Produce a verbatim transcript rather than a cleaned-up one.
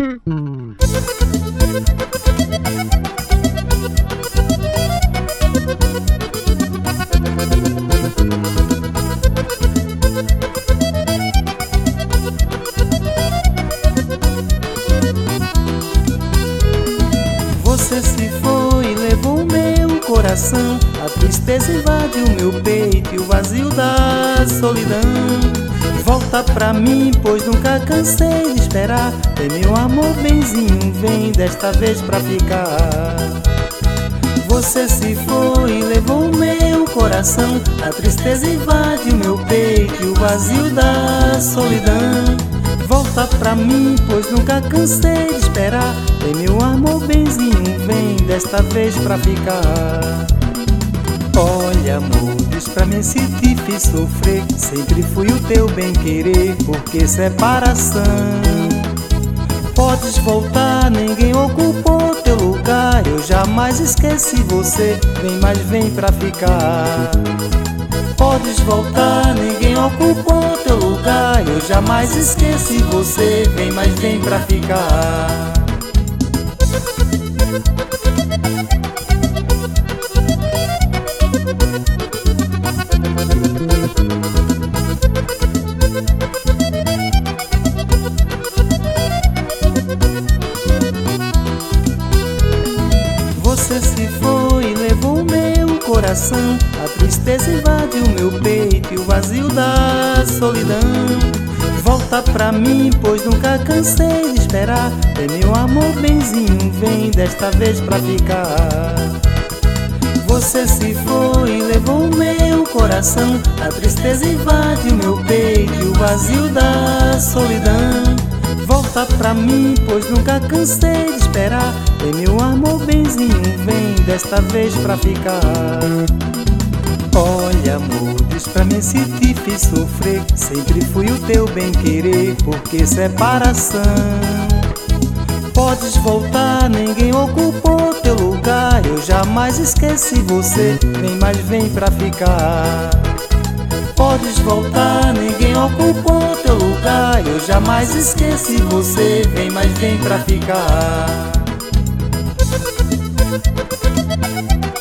Você se foi e levou o meu coração. A tristeza invade o meu peito e o vazio da solidão. Volta pra mim, pois nunca cansei de esperar. Vem meu amor, benzinho, vem desta vez pra ficar. Você se foi e levou o meu coração. A tristeza invade o meu peito e o vazio da solidão. Volta pra mim, pois nunca cansei de esperar. Vem meu amor, benzinho, vem desta vez pra ficar. Olha amor, diz pra mim se te fiz sofrer. Sempre fui o teu bem-querer, porque separação. Podes voltar, ninguém ocupou teu lugar. Eu jamais esqueci você, vem mais vem pra ficar. Podes voltar, ninguém ocupou teu lugar. Eu jamais esqueci você, vem mais vem pra ficar. Você se foi e levou o meu coração. A tristeza invade o meu peito e o vazio da solidão. Volta pra mim, pois nunca cansei de esperar. Vem meu amor, benzinho, vem desta vez pra ficar. Você se foi e levou o meu coração. A tristeza invade o meu peito e o vazio da solidão. Volta pra mim, pois nunca cansei de esperar. Vem meu amor, benzinho, vem desta vez pra ficar. Olha amor, diz pra mim se te fiz sofrer. Sempre fui o teu bem-querer, porque separação. Podes voltar, ninguém ocupou teu lugar. Eu jamais esqueci você, vem mais vem pra ficar. Podes voltar, ninguém ocupou teu lugar. Eu jamais esqueci você, vem mais vem pra ficar.